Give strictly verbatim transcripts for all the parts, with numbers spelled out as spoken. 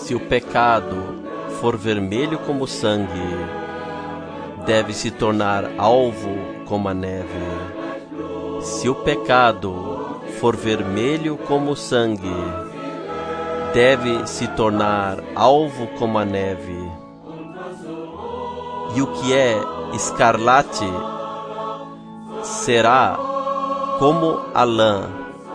Se o pecado for vermelho como sangue, deve se tornar alvo como a neve. Se o pecado for vermelho como sangue, deve se tornar alvo como a neve. E o que é escarlate será como a lã.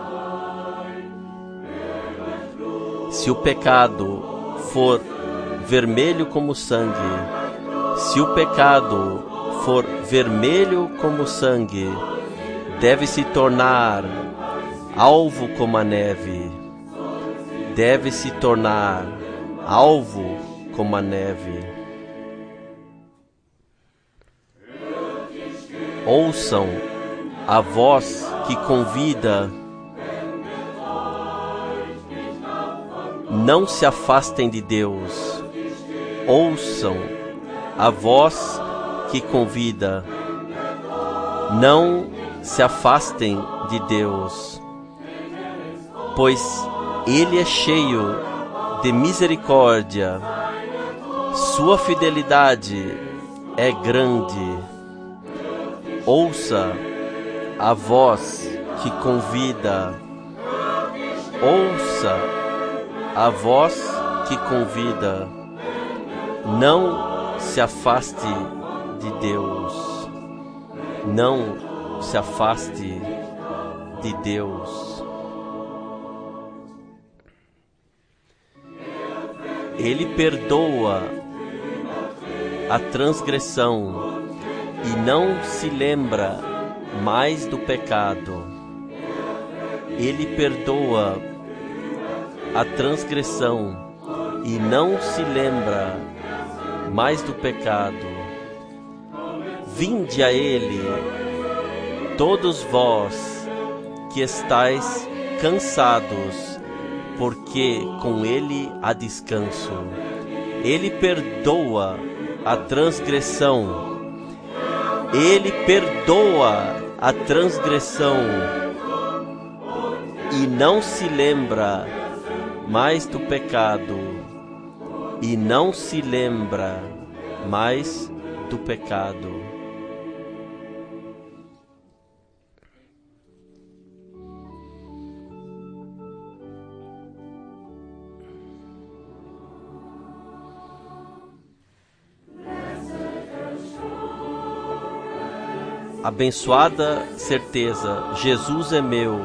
Se o pecado for vermelho como sangue, se o pecado for vermelho como sangue, deve se tornar alvo como a neve. Deve se tornar alvo como a neve. Ouçam a voz que convida. Não se afastem de Deus. Ouçam a voz que convida. Não se afastem de Deus, pois Ele é cheio de misericórdia. Sua fidelidade é grande. Ouça a voz que convida. Ouça a voz que convida. Não se afaste de Deus. Não se afaste de Deus. Ele perdoa a transgressão e não se lembra mais do pecado. Ele perdoa a transgressão e não se lembra mais do pecado. Vinde a Ele, todos vós que estáis cansados, porque com Ele há descanso. Ele perdoa a transgressão. Ele perdoa a transgressão e não se lembra mais do pecado. E não se lembra mais do pecado. Abençoada certeza, Jesus é meu.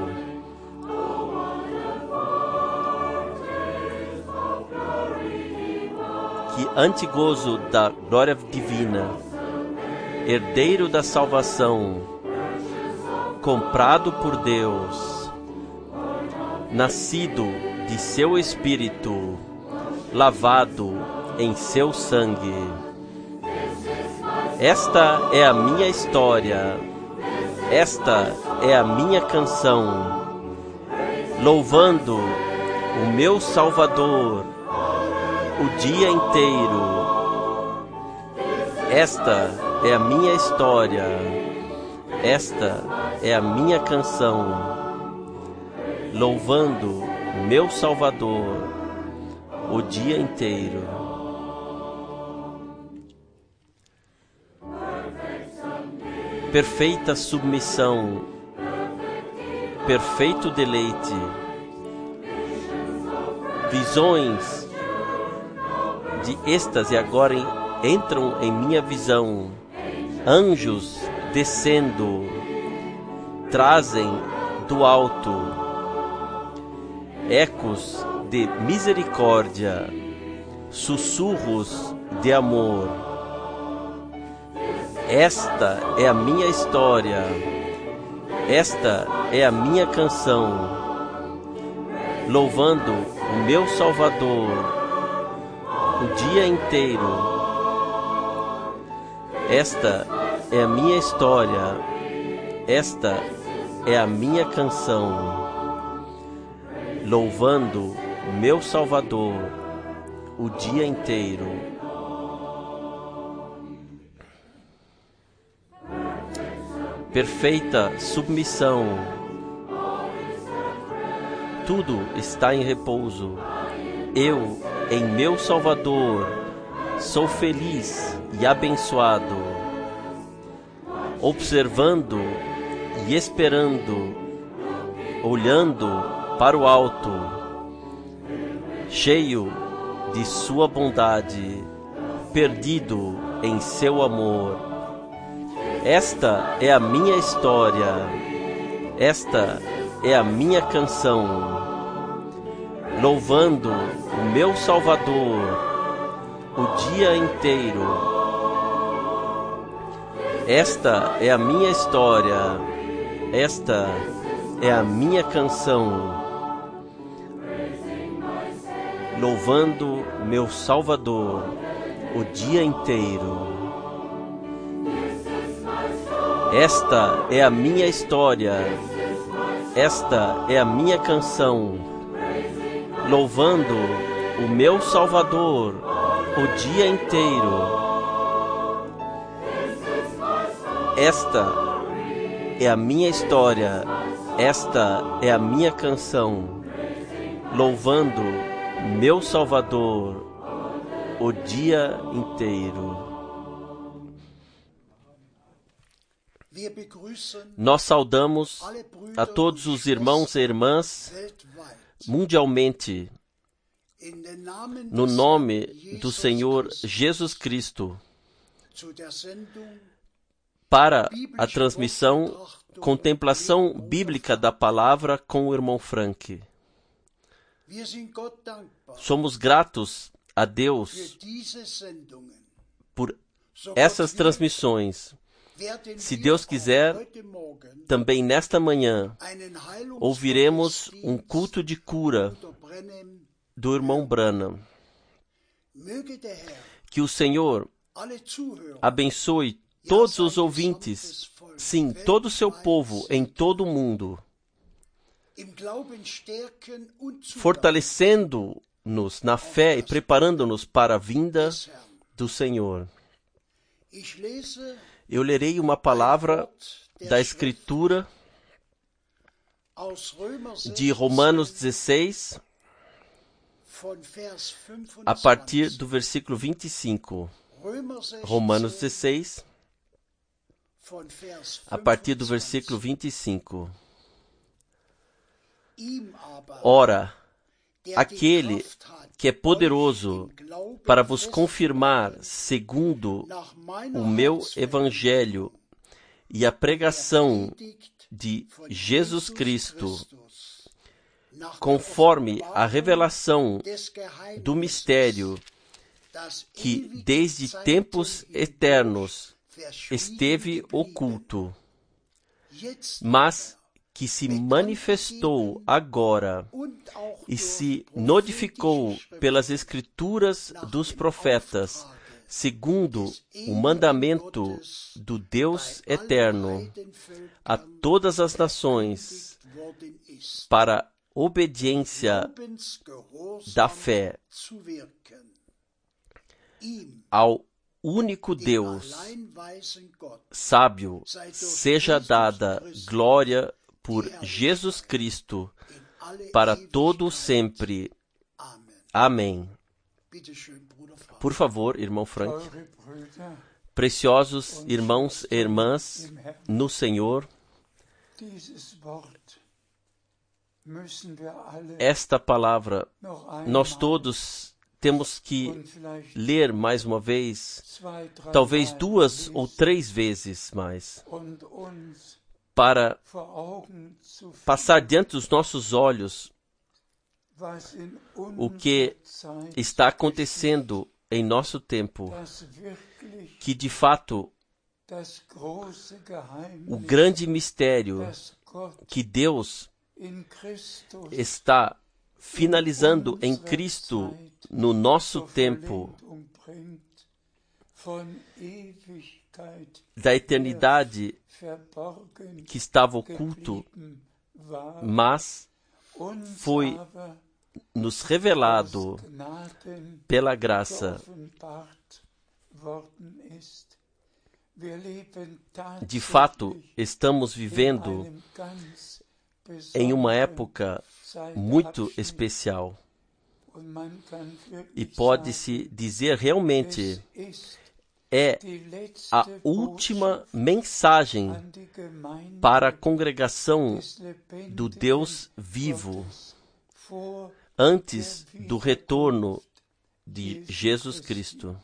Que antegozo da glória divina, herdeiro da salvação, comprado por Deus, nascido de seu Espírito, lavado em seu sangue. Esta é a minha história, esta é a minha canção, louvando o meu Salvador o dia inteiro. Esta é a minha história, esta é a minha canção, louvando o meu Salvador o dia inteiro. Perfeita submissão, perfeito deleite, visões de êxtase agora entram em minha visão. Anjos descendo, trazem do alto ecos de misericórdia, sussurros de amor. Esta é a minha história, esta é a minha canção, louvando o meu Salvador o dia inteiro. Esta é a minha história, esta é a minha canção, louvando o meu Salvador o dia inteiro. Perfeita submissão. Tudo está em repouso. Eu em meu Salvador, sou feliz e abençoado, observando e esperando, olhando para o alto, cheio de sua bondade, perdido em seu amor. Esta é a minha história, esta é a minha canção, louvando o meu Salvador o dia inteiro. Esta é a minha história, esta é a minha canção, louvando meu Salvador o dia inteiro. Esta é a minha história, esta é a minha canção, louvando o meu Salvador o dia inteiro. Esta é a minha história, esta é a minha canção, louvando meu Salvador o dia inteiro. Nós saudamos a todos os irmãos e irmãs mundialmente, no nome do Senhor Jesus Cristo, para a transmissão Contemplação Bíblica da Palavra com o irmão Frank. Somos gratos a Deus por essas transmissões. Se Deus quiser, também nesta manhã ouviremos um culto de cura do irmão Branham. Que o Senhor abençoe todos os ouvintes, sim, todo o seu povo em todo o mundo, fortalecendo-nos na fé e preparando-nos para a vinda do Senhor. Eu lerei uma palavra da Escritura de Romanos dezesseis, a partir do versículo vinte e cinco. Romanos dezesseis, a partir do versículo vinte e cinco. Ora, aquele que é poderoso para vos confirmar segundo o meu evangelho e a pregação de Jesus Cristo, conforme a revelação do mistério que desde tempos eternos esteve oculto, mas que se manifestou agora e se notificou pelas Escrituras dos profetas, segundo o mandamento do Deus eterno, a todas as nações, para obediência da fé ao único Deus sábio, seja dada glória por Jesus Cristo, para todo sempre. Amém. Por favor, irmão Frank. Preciosos irmãos e irmãs no Senhor, esta palavra nós todos temos que ler mais uma vez, talvez duas ou três vezes mais, para passar diante dos nossos olhos o que está acontecendo em nosso tempo, que de fato o grande mistério que Deus está finalizando em Cristo no nosso tempo, da eternidade que estava oculto, mas foi nos revelado pela graça. De fato, estamos vivendo em uma época muito especial. E pode-se dizer realmente, é a última mensagem para a congregação do Deus vivo, antes do retorno de Jesus Cristo.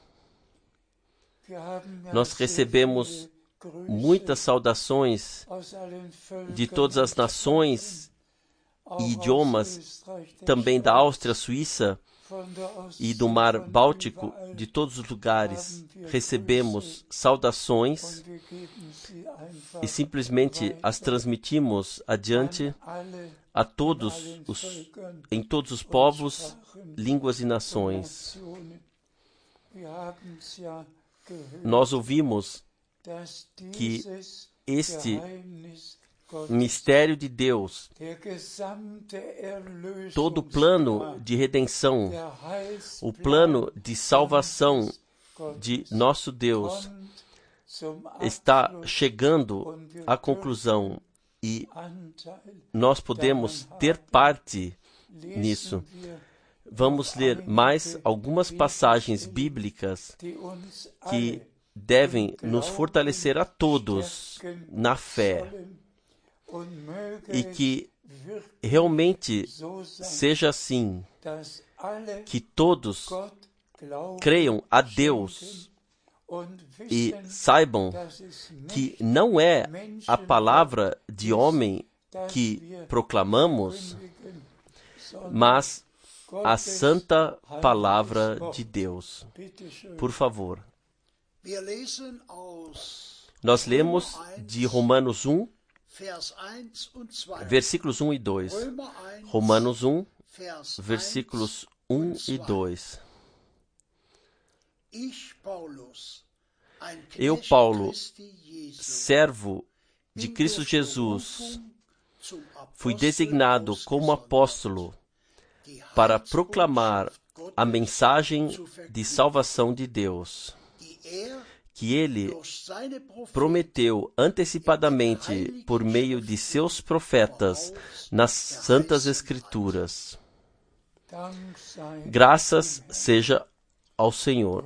Nós recebemos muitas saudações de todas as nações e idiomas, também da Áustria, Suíça e do Mar Báltico, de todos os lugares. Recebemos saudações e simplesmente as transmitimos adiante a todos os, em todos os povos, línguas e nações. Nós ouvimos que este mistério de Deus, todo o plano de redenção, o plano de salvação de nosso Deus está chegando à conclusão e nós podemos ter parte nisso. Vamos ler mais algumas passagens bíblicas que devem nos fortalecer a todos na fé e que realmente seja assim, que todos creiam a Deus e saibam que não é a palavra de homem que proclamamos, mas a santa palavra de Deus. Por favor. Nós lemos de Romanos um, versículos um e dois. Romanos um, versículos um e dois. Eu, Paulo, servo de Cristo Jesus, fui designado como apóstolo para proclamar a mensagem de salvação de Deus, que Ele prometeu antecipadamente por meio de seus profetas nas Santas Escrituras. Graças seja ao Senhor.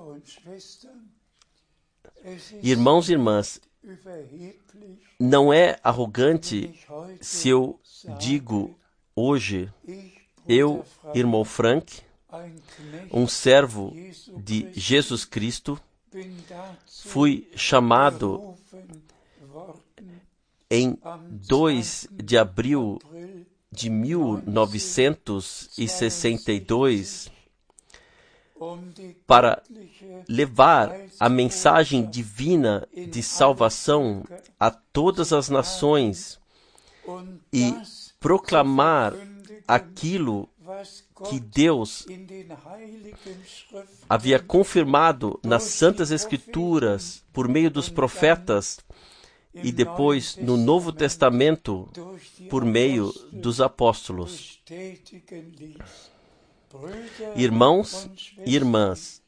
Irmãos e irmãs, não é arrogante se eu digo hoje, eu, irmão Frank, um servo de Jesus Cristo, fui chamado em dois de abril de mil novecentos e sessenta e dois para levar a mensagem divina de salvação a todas as nações e proclamar aquilo que Deus havia confirmado nas Santas Escrituras por meio dos profetas e depois no Novo Testamento por meio dos apóstolos. Irmãos e irmãs,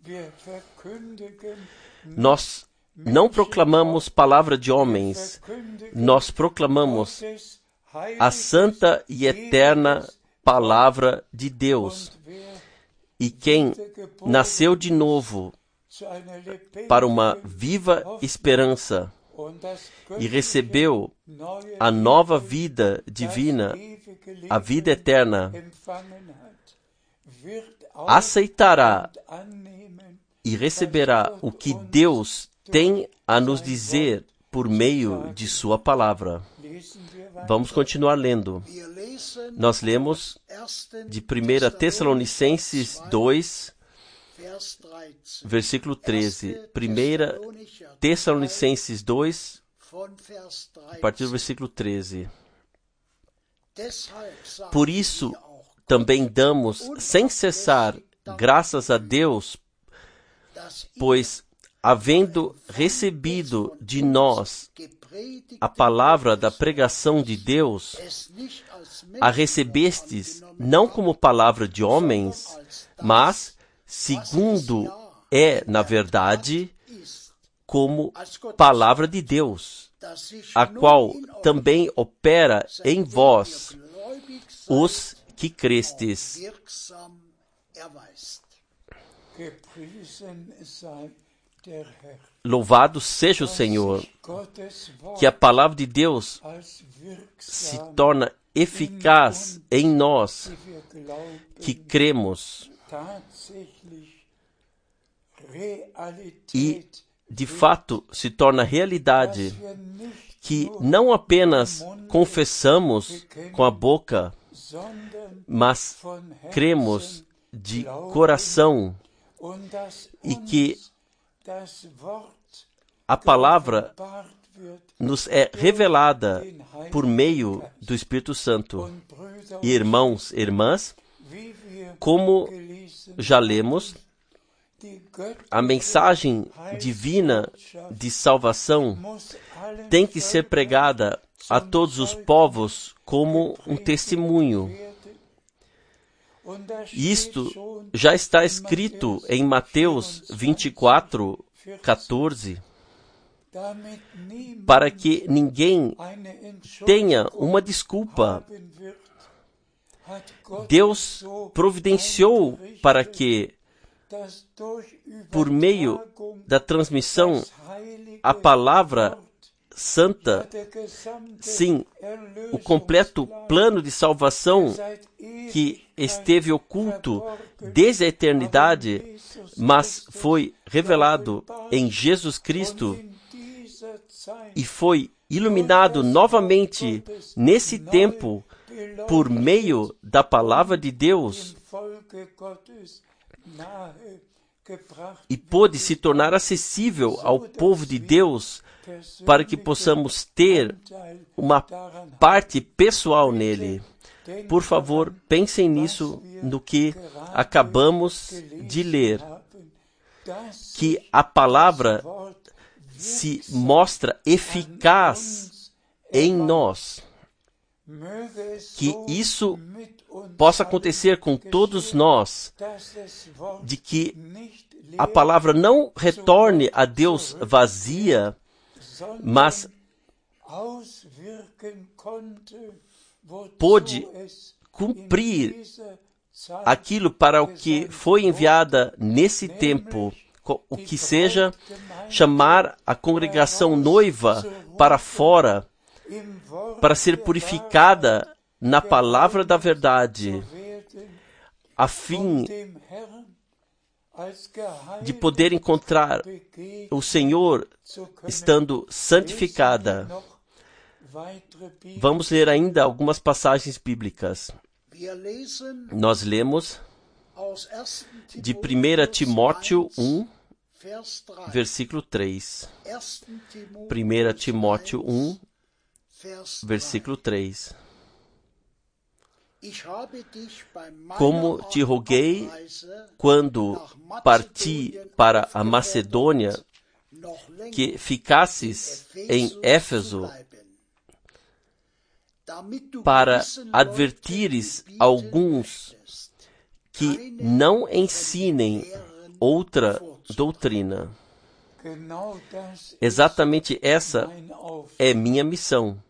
nós não proclamamos palavra de homens, nós proclamamos a santa e eterna palavra de Deus. E quem nasceu de novo para uma viva esperança e recebeu a nova vida divina, a vida eterna, aceitará e receberá o que Deus tem a nos dizer por meio de sua palavra. Vamos continuar lendo. Nós lemos de primeira Tessalonicenses dois, versículo treze. primeira Tessalonicenses dois, a partir do versículo treze. Por isso, também damos sem cessar graças a Deus, pois, havendo recebido de nós a palavra da pregação de Deus, a recebestes não como palavra de homens, mas, segundo é, na verdade, como palavra de Deus, a qual também opera em vós, os que crestes. Louvado seja o Senhor, que a palavra de Deus se torna eficaz em nós, que cremos, e de fato se torna realidade, que não apenas confessamos com a boca, mas cremos de coração, e que a palavra nos é revelada por meio do Espírito Santo. E irmãos e irmãs, como já lemos, a mensagem divina de salvação tem que ser pregada a todos os povos como um testemunho. Isto já está escrito em Mateus vinte e quatro, quatorze, para que ninguém tenha uma desculpa. Deus providenciou para que, por meio da transmissão, a palavra santa, sim, o completo plano de salvação que esteve oculto desde a eternidade, mas foi revelado em Jesus Cristo e foi iluminado novamente nesse tempo por meio da palavra de Deus, e pôde se tornar acessível ao povo de Deus para que possamos ter uma parte pessoal nele. Por favor, pensem nisso, no que acabamos de ler, que a palavra se mostra eficaz em nós. Que isso possa acontecer com todos nós, de que a palavra não retorne a Deus vazia, mas pôde cumprir aquilo para o que foi enviada nesse tempo, o que seja chamar a congregação noiva para fora, para ser purificada na palavra da verdade, a fim de poder encontrar o Senhor estando santificada. Vamos ler ainda algumas passagens bíblicas. Nós lemos de primeira Timóteo um, versículo três. primeira Timóteo um, versículo três. Como te roguei quando parti para a Macedônia, que ficasses em Éfeso, para advertires alguns que não ensinem outra doutrina. Exatamente essa é minha missão.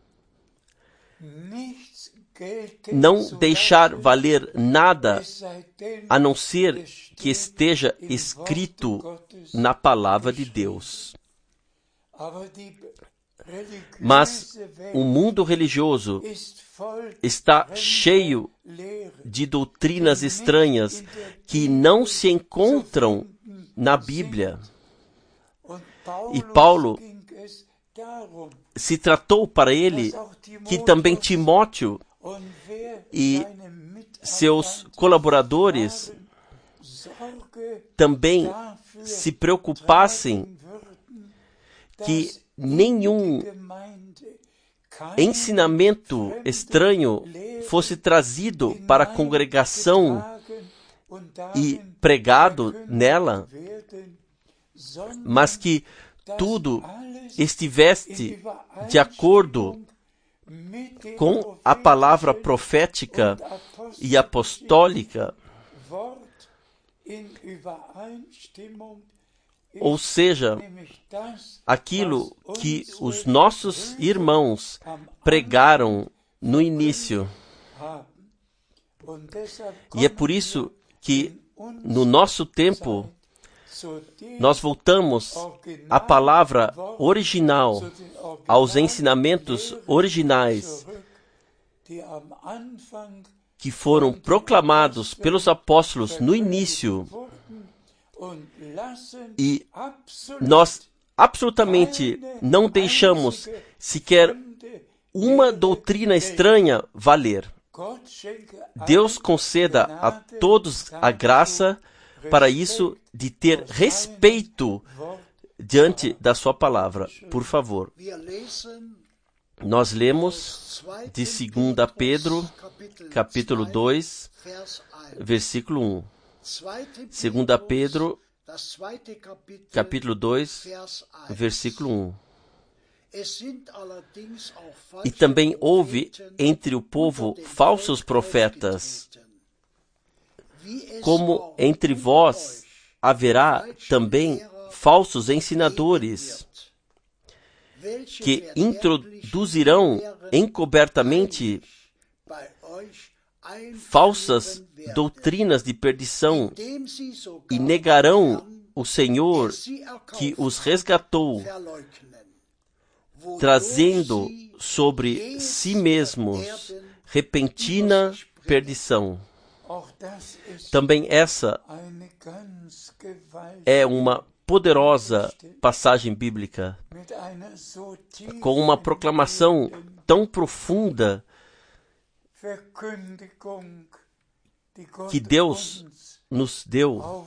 Não deixar valer nada a não ser que esteja escrito na palavra de Deus. Mas o mundo religioso está cheio de doutrinas estranhas que não se encontram na Bíblia. E Paulo se tratou para ele que também Timóteo e seus colaboradores também se preocupassem que nenhum ensinamento estranho fosse trazido para a congregação e pregado nela, mas que tudo estivesse de acordo com a palavra profética e apostólica, ou seja, aquilo que os nossos irmãos pregaram no início. E é por isso que, no nosso tempo, nós voltamos à palavra original, aos ensinamentos originais que foram proclamados pelos apóstolos no início. E nós absolutamente não deixamos sequer uma doutrina estranha valer. Deus conceda a todos a graça para isso, de ter respeito diante da sua palavra. Por favor. Nós lemos de segunda Pedro, capítulo dois, versículo um. segunda Pedro, capítulo dois, versículo um. E também houve entre o povo falsos profetas, como entre vós haverá também falsos ensinadores, que introduzirão encobertamente falsas doutrinas de perdição e negarão o Senhor que os resgatou, trazendo sobre si mesmos repentina perdição. Também essa é uma poderosa passagem bíblica, com uma proclamação tão profunda que Deus nos deu.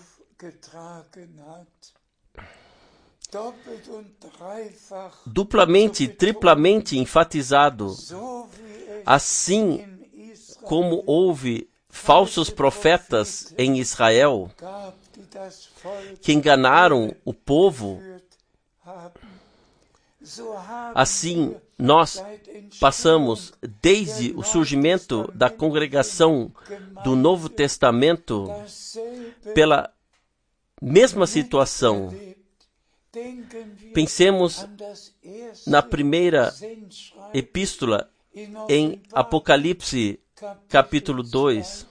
Duplamente e triplamente enfatizado, assim como houve falsos profetas em Israel que enganaram o povo, assim nós passamos desde o surgimento da congregação do Novo Testamento pela mesma situação. Pensemos na primeira epístola em Apocalipse, capítulo dois.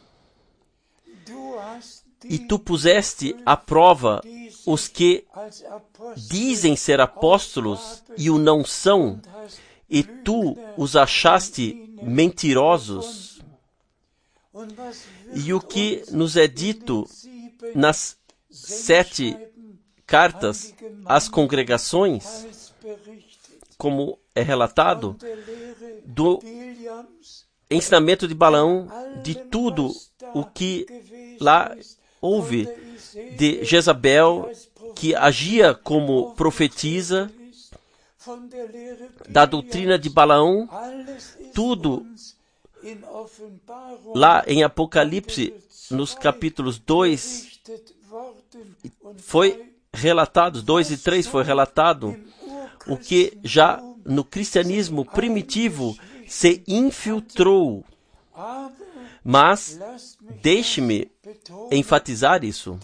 E tu puseste à prova os que dizem ser apóstolos e o não são, e tu os achaste mentirosos. E o que nos é dito nas sete cartas às congregações, como é relatado, do ensinamento de Balaão, de tudo o que lá houve, de Jezabel, que agia como profetisa, da doutrina de Balaão, tudo lá em Apocalipse, nos capítulos dois, foi relatado, dois e três foi relatado, o que já no cristianismo primitivo se infiltrou. Mas deixe-me enfatizar isso.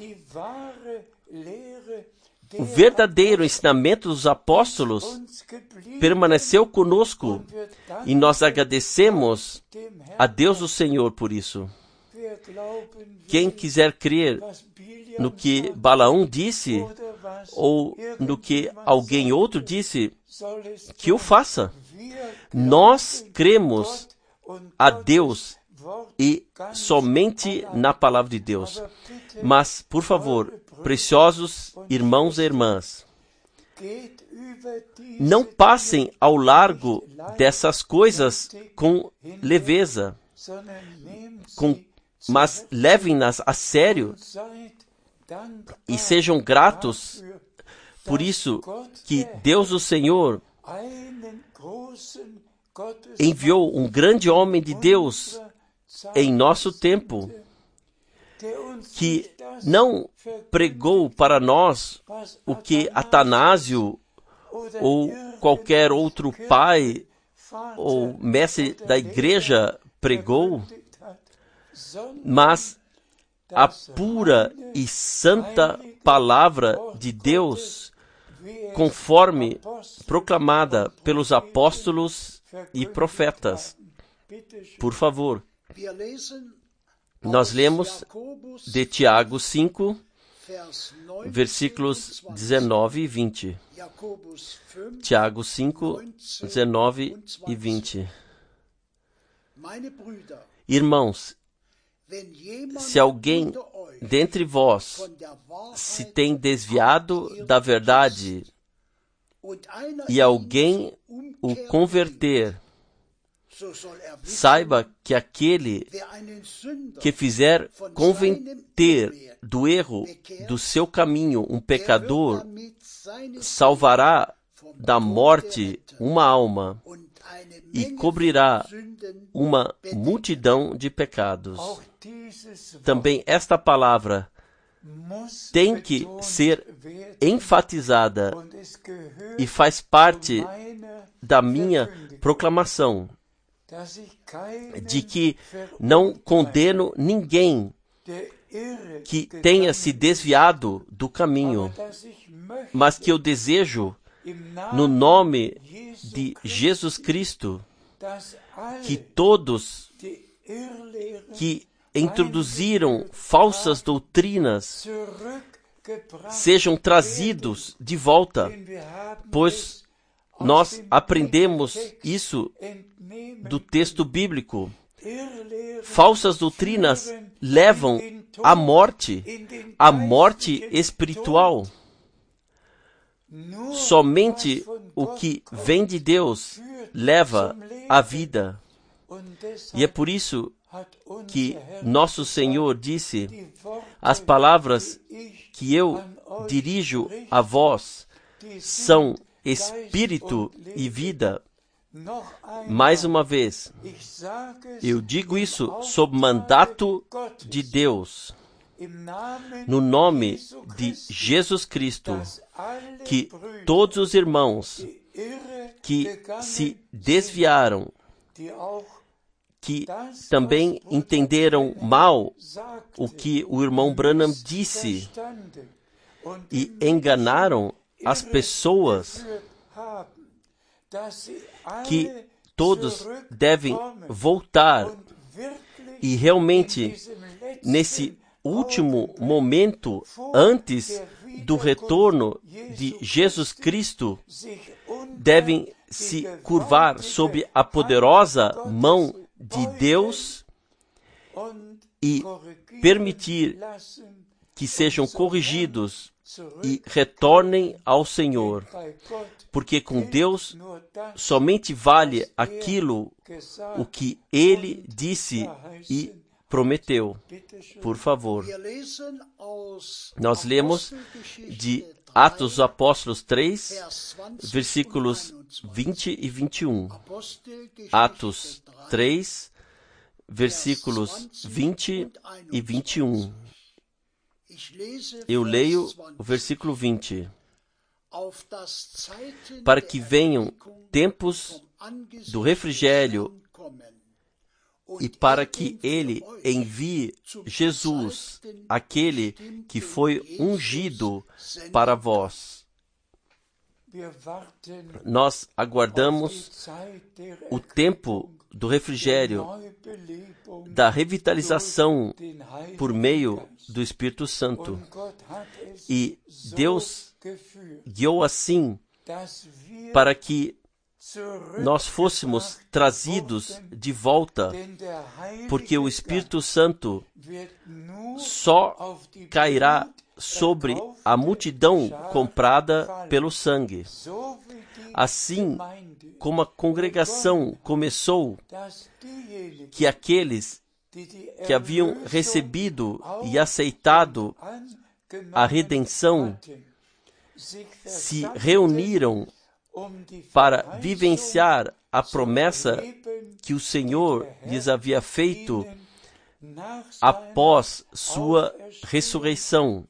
O verdadeiro ensinamento dos apóstolos permaneceu conosco e nós agradecemos a Deus o Senhor por isso. Quem quiser crer no que Balaão disse ou no que alguém outro disse, que o faça. Nós cremos a Deus e somente na palavra de Deus. Mas, por favor, preciosos irmãos e irmãs, não passem ao largo dessas coisas com leveza, com, mas levem-nas a sério e sejam gratos por isso que Deus o Senhor enviou um grande homem de Deus em nosso tempo, que não pregou para nós o que Atanásio ou qualquer outro pai ou mestre da igreja pregou, mas a pura e santa palavra de Deus, conforme proclamada pelos apóstolos e profetas. Por favor. Nós lemos de Tiago cinco, versículos dezenove e vinte. Tiago cinco, dezenove e vinte. Irmãos, se alguém dentre vós se tem desviado da verdade e alguém o converter, saiba que aquele que fizer converter do erro do seu caminho um pecador, salvará da morte uma alma e cobrirá uma multidão de pecados. Também esta palavra tem que ser enfatizada e faz parte da minha proclamação de que não condeno ninguém que tenha se desviado do caminho, mas que eu desejo, no nome de Jesus Cristo, que todos que introduziram falsas doutrinas sejam trazidos de volta, pois nós aprendemos isso do texto bíblico. Falsas doutrinas levam à morte, à morte espiritual. Somente o que vem de Deus leva à vida. E é por isso que nosso Senhor disse: as palavras que eu dirijo a vós são espírito e vida. Mais uma vez, eu digo isso sob mandato de Deus, no nome de Jesus Cristo, que todos os irmãos que se desviaram, que também entenderam mal o que o irmão Branham disse e enganaram as pessoas, que todos devem voltar e realmente, nesse último momento, antes do retorno de Jesus Cristo, devem se curvar sob a poderosa mão de Deus e permitir que sejam corrigidos e retornem ao Senhor, porque com Deus somente vale aquilo o que Ele disse e prometeu. Por favor. Nós lemos de Atos dos Apóstolos três, versículos vinte e vinte e um. Atos três, versículos vinte e vinte e um. Eu leio o versículo vinte. Para que venham tempos do refrigério e para que ele envie Jesus, aquele que foi ungido para vós. Nós aguardamos o tempo do refrigério, da revitalização por meio do Espírito Santo. E Deus guiou assim para que nós fôssemos trazidos de volta, porque o Espírito Santo só cairá sobre a multidão comprada pelo sangue. Assim como a congregação começou, que aqueles que haviam recebido e aceitado a redenção se reuniram para vivenciar a promessa que o Senhor lhes havia feito após sua ressurreição.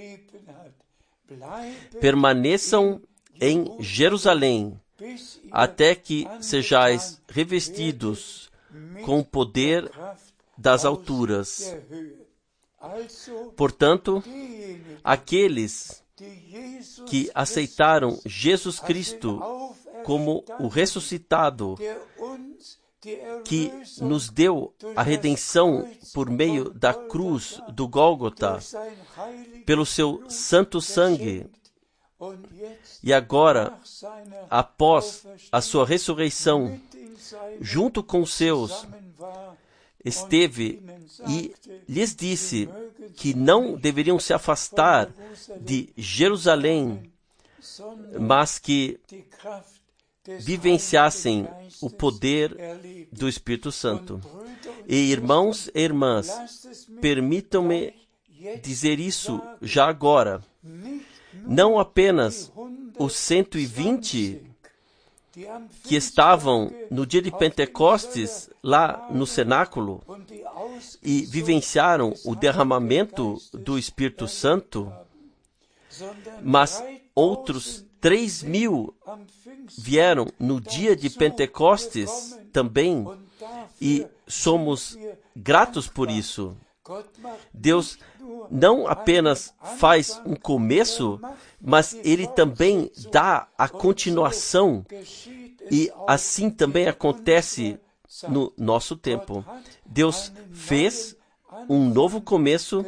Permaneçam em Jerusalém, até que sejais revestidos com o poder das alturas. Portanto, aqueles que aceitaram Jesus Cristo como o ressuscitado, que nos deu a redenção por meio da cruz do Gólgota, pelo seu santo sangue. E agora, após a sua ressurreição, junto com os seus, esteve e lhes disse que não deveriam se afastar de Jerusalém, mas que vivenciassem o poder do Espírito Santo. E irmãos e irmãs, permitam-me dizer isso já agora. Não apenas os cento e vinte que estavam no dia de Pentecostes lá no cenáculo e vivenciaram o derramamento do Espírito Santo, mas outros três mil vieram no dia de Pentecostes também, e somos gratos por isso. Deus não apenas faz um começo, mas Ele também dá a continuação, e assim também acontece no nosso tempo. Deus fez um novo começo,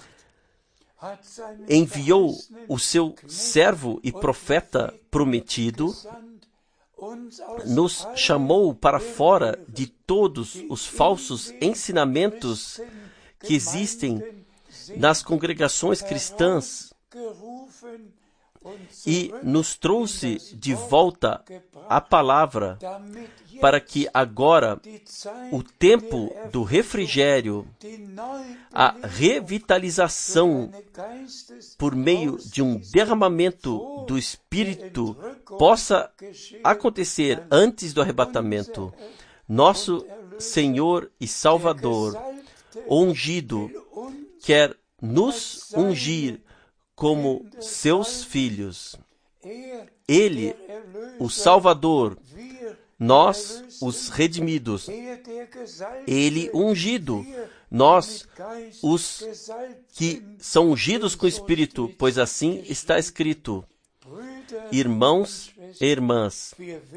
enviou o seu servo e profeta prometido, nos chamou para fora de todos os falsos ensinamentos que existem nas congregações cristãs e nos trouxe de volta a palavra, para que agora o tempo do refrigério, a revitalização por meio de um derramamento do Espírito possa acontecer antes do arrebatamento. Nosso Senhor e Salvador, ungido, quer nos ungir como seus filhos. Ele, o Salvador, nós, os redimidos. Ele, ungido, nós, os que são ungidos com o Espírito, pois assim está escrito. Irmãos e irmãs,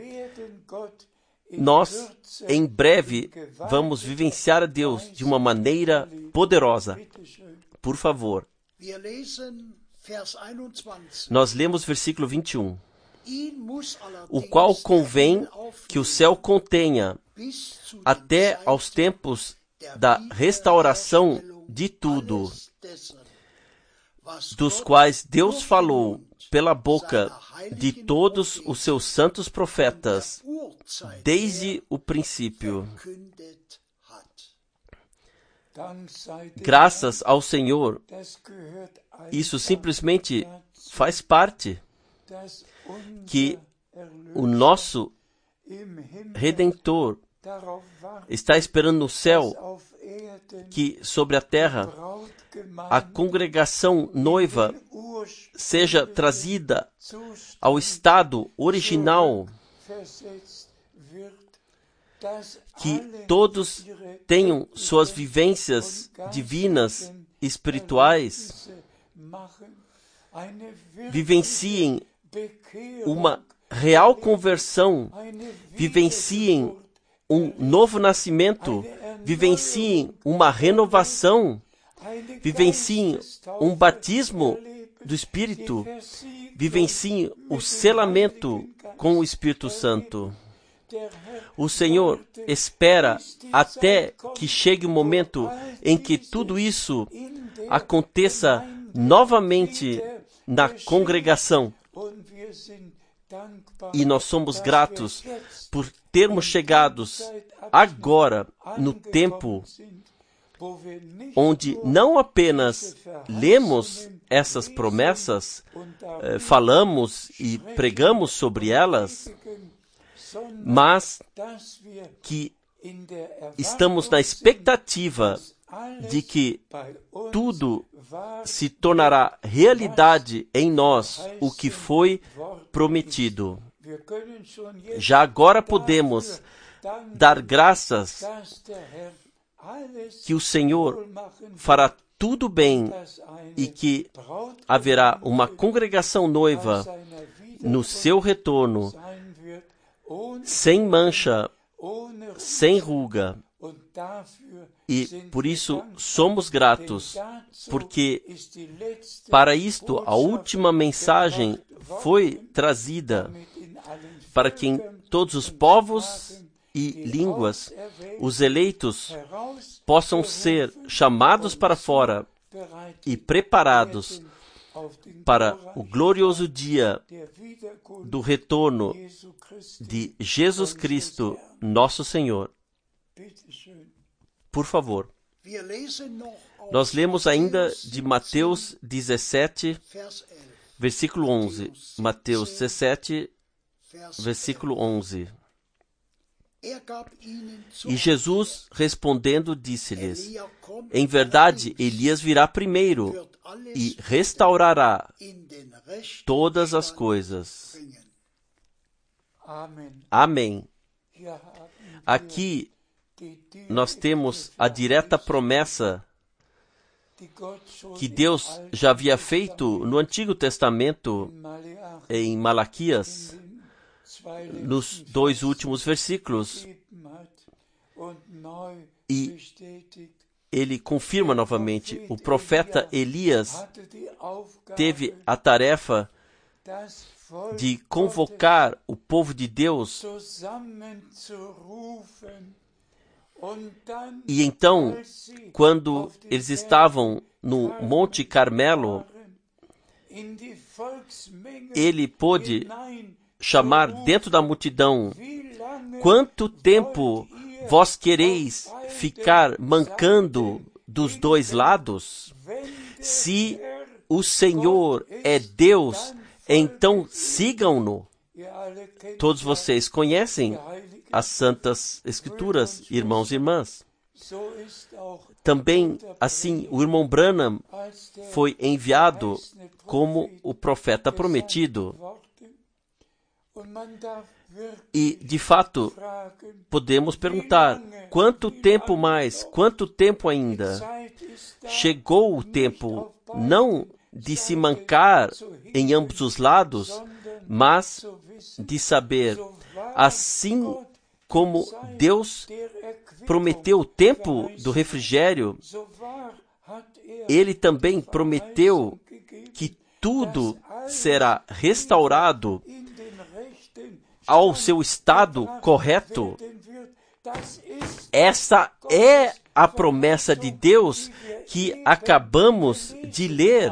nós, em breve, vamos vivenciar a Deus de uma maneira poderosa. Por favor. Nós lemos versículo vinte e um. O qual convém que o céu contenha até aos tempos da restauração de tudo, dos quais Deus falou pela boca de todos os seus santos profetas, desde o princípio. Graças ao Senhor, isso simplesmente faz parte, que o nosso Redentor está esperando no céu que sobre a terra a congregação noiva seja trazida ao estado original, que todos tenham suas vivências divinas, espirituais, vivenciem uma real conversão, vivenciem um novo nascimento, vivenciem uma renovação, vivenciem um batismo do Espírito, vivenciem o selamento com o Espírito Santo. O Senhor espera até que chegue o momento em que tudo isso aconteça novamente na congregação. E nós somos gratos por termos chegados agora no tempo onde não apenas lemos essas promessas, eh, falamos e pregamos sobre elas, mas que estamos na expectativa de que tudo se tornará realidade em nós, o que foi prometido. Já agora podemos dar graças que o Senhor fará tudo bem e que haverá uma congregação noiva no seu retorno, sem mancha, sem ruga. E por isso somos gratos, porque para isto a última mensagem foi trazida, para que em todos os povos e línguas os eleitos possam ser chamados para fora e preparados para o glorioso dia do retorno de Jesus Cristo, nosso Senhor. Por favor. Nós lemos ainda de Mateus dezessete, versículo onze. Mateus dezessete, versículo onze. E Jesus, respondendo, disse-lhes: em verdade, Elias virá primeiro e restaurará todas as coisas. Amém. Aqui nós temos a direta promessa que Deus já havia feito no Antigo Testamento, em Malaquias, nos dois últimos versículos. E ele confirma novamente. O profeta Elias teve a tarefa de convocar o povo de Deus. E então, quando eles estavam no Monte Carmelo, ele pôde chamar dentro da multidão: quanto tempo vós quereis ficar mancando dos dois lados? Se o Senhor é Deus, então sigam-no. Todos vocês conhecem as Santas Escrituras, irmãos e irmãs. Também, assim, o irmão Branham foi enviado como o profeta prometido. E, de fato, podemos perguntar: quanto tempo mais? Quanto tempo ainda? Chegou o tempo não de se mancar em ambos os lados, mas de saber, assim como Deus prometeu o tempo do refrigério, Ele também prometeu que tudo será restaurado ao seu estado correto. Essa é a promessa de Deus que acabamos de ler.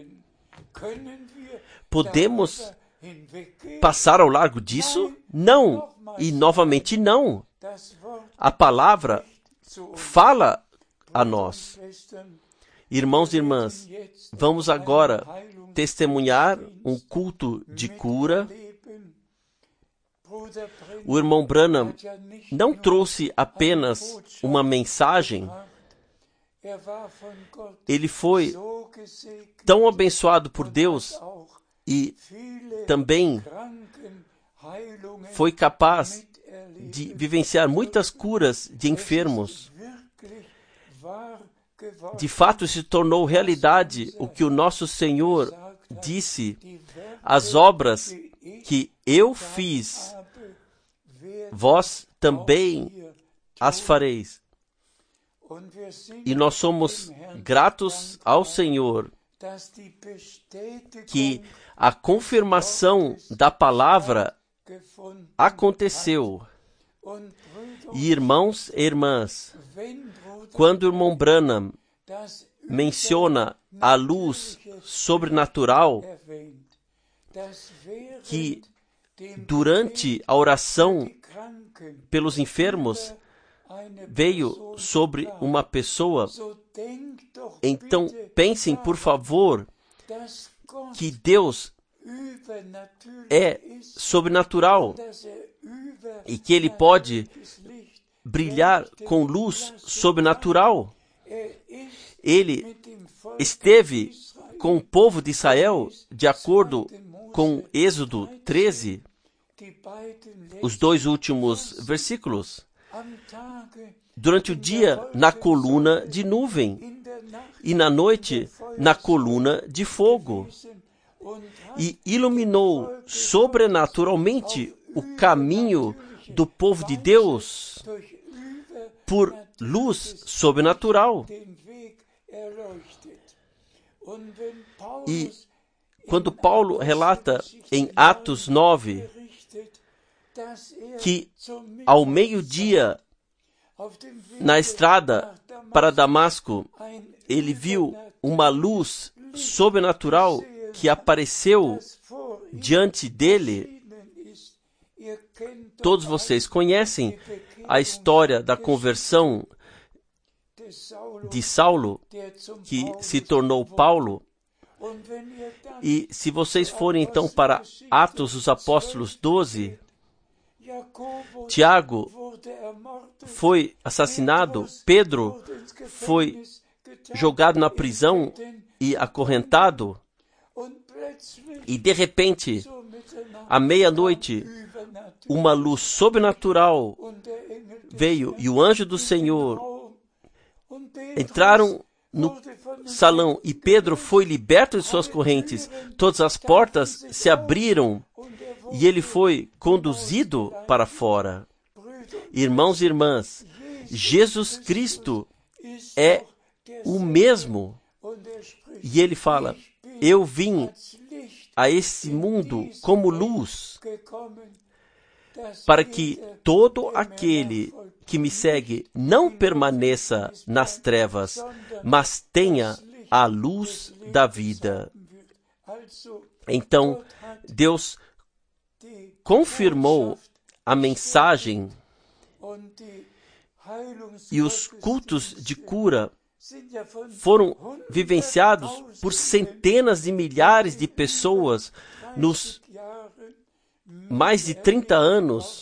Podemos passar ao largo disso? Não. E novamente não. A palavra fala a nós. Irmãos e irmãs, vamos agora testemunhar um culto de cura. O irmão Branham não trouxe apenas uma mensagem. Ele foi tão abençoado por Deus e também foi capaz de vivenciar muitas curas de enfermos. De fato, se tornou realidade o que o nosso Senhor disse: as obras que eu fiz, vós também as fareis. E nós somos gratos ao Senhor que a confirmação da palavra aconteceu. E irmãos e irmãs, quando o irmão Branham menciona a luz sobrenatural, que durante a oração pelos enfermos veio sobre uma pessoa, então pensem, por favor, que Deus é sobrenatural e que Ele pode brilhar com luz sobrenatural. Ele esteve com o povo de Israel, de acordo com Êxodo treze, os dois últimos versículos. Durante o dia, na coluna de nuvem, e na noite, na coluna de fogo, e iluminou sobrenaturalmente o caminho do povo de Deus por luz sobrenatural. E quando Paulo relata em Atos nove que ao meio-dia, na estrada para Damasco, ele viu uma luz sobrenatural que apareceu diante dele. Todos vocês conhecem a história da conversão de Saulo, que se tornou Paulo. E se vocês forem então para Atos dos Apóstolos doze, Tiago foi assassinado, Pedro foi jogado na prisão e acorrentado, e de repente, à meia-noite, uma luz sobrenatural veio e o anjo do Senhor entraram no salão e Pedro foi liberto de suas correntes. Todas as portas se abriram e ele foi conduzido para fora. Irmãos e irmãs, Jesus Cristo é o mesmo. E ele fala: eu vim a esse mundo como luz, para que todo aquele que me segue não permaneça nas trevas, mas tenha a luz da vida. Então, Deus confirmou a mensagem e os cultos de cura foram vivenciados por centenas de milhares de pessoas nos mais de trinta anos.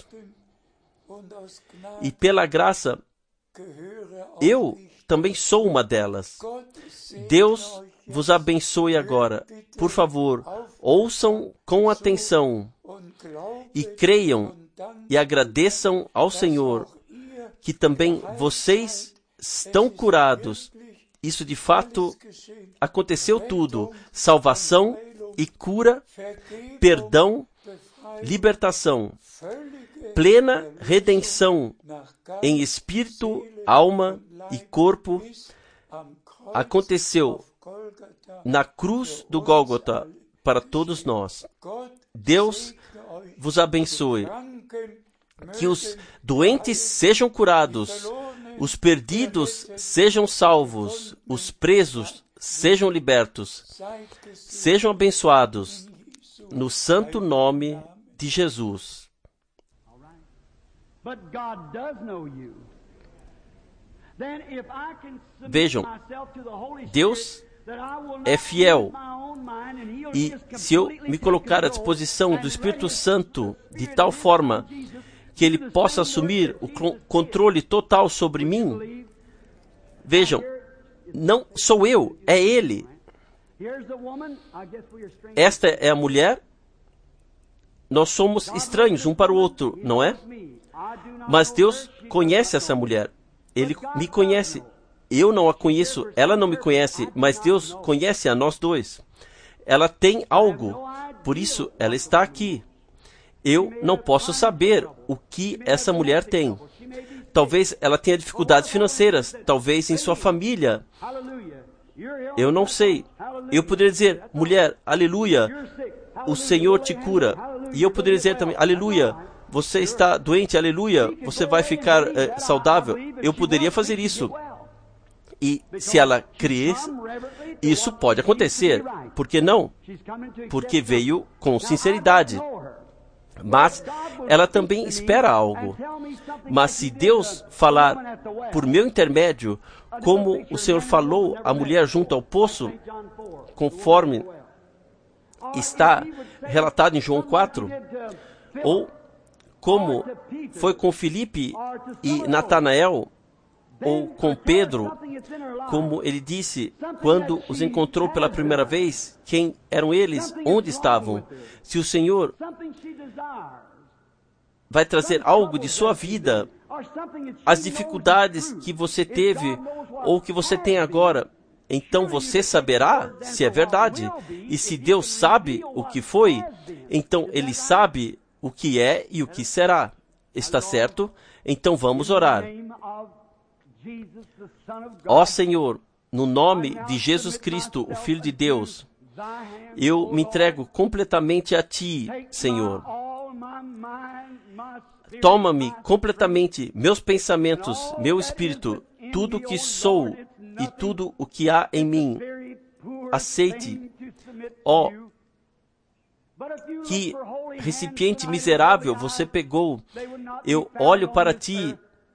E pela graça, eu também sou uma delas. Deus vos abençoe agora. Por favor, ouçam com atenção e creiam e agradeçam ao Senhor que também vocês estão curados. Isso de fato aconteceu tudo. Salvação e cura, perdão, libertação, plena redenção em espírito, alma e corpo aconteceu na cruz do Gólgota para todos nós. Deus vos abençoe. Que os doentes sejam curados, os perdidos sejam salvos, os presos sejam libertos. Sejam abençoados no santo nome de Jesus. Vejam, Deus é fiel, e se eu me colocar à disposição do Espírito Santo de tal forma que ele possa assumir o controle total sobre mim, vejam, não sou eu, é ele. Esta é a mulher. Nós somos estranhos um para o outro, não é? Mas Deus conhece essa mulher. Ele me conhece. Eu não a conheço, ela não me conhece, mas Deus conhece a nós dois. Ela tem algo, por isso ela está aqui. Eu não posso saber o que essa mulher tem. Talvez ela tenha dificuldades financeiras, talvez em sua família. Eu não sei. Eu poderia dizer: mulher, aleluia, o Senhor te cura. E eu poderia dizer também: aleluia, você está doente, aleluia, você vai ficar eh, saudável. Eu poderia fazer isso. E se ela crer, isso pode acontecer. Por que não? Porque veio com sinceridade. Mas ela também espera algo. Mas se Deus falar por meu intermédio, como o Senhor falou à mulher junto ao poço, conforme está relatado em João quatro, ou como foi com Filipe e Natanael, ou com Pedro, como ele disse, quando os encontrou pela primeira vez, quem eram eles, onde estavam. Se o Senhor vai trazer algo de sua vida, as dificuldades que você teve, ou que você tem agora, então você saberá se é verdade. E se Deus sabe o que foi, então Ele sabe o que é e o que será. Está certo? Então vamos orar. Ó Senhor, no nome de Jesus Cristo, o Filho de Deus, eu me entrego completamente a Ti, Senhor. Toma-me completamente, meus pensamentos, meu espírito, tudo o que sou e tudo o que há em mim. Aceite, ó, que recipiente miserável você pegou. Eu olho para Ti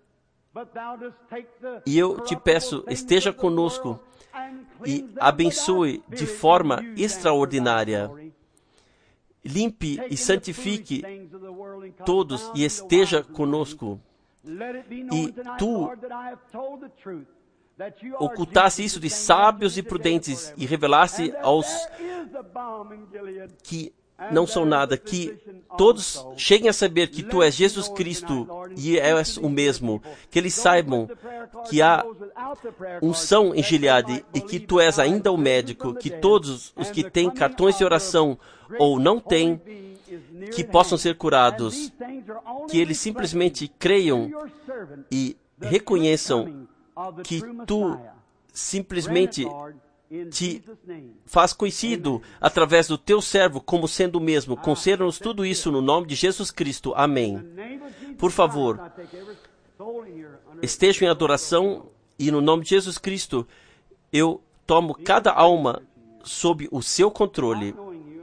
e eu te peço, esteja conosco e abençoe de forma extraordinária. Limpe e santifique todos e esteja conosco. E Tu ocultasse isso de sábios e prudentes e revelasse aos que não são nada, que todos cheguem a saber que Tu és Jesus Cristo e és o mesmo, que eles saibam que há unção em Gileade e que Tu és ainda o médico, que todos os que têm cartões de oração ou não têm, que possam ser curados, que eles simplesmente creiam e reconheçam que Tu simplesmente te faz conhecido através do Teu servo como sendo o mesmo. Conceda-nos tudo isso no nome de Jesus Cristo. Amém. Por favor, estejam em adoração e no nome de Jesus Cristo eu tomo cada alma sob o Seu controle.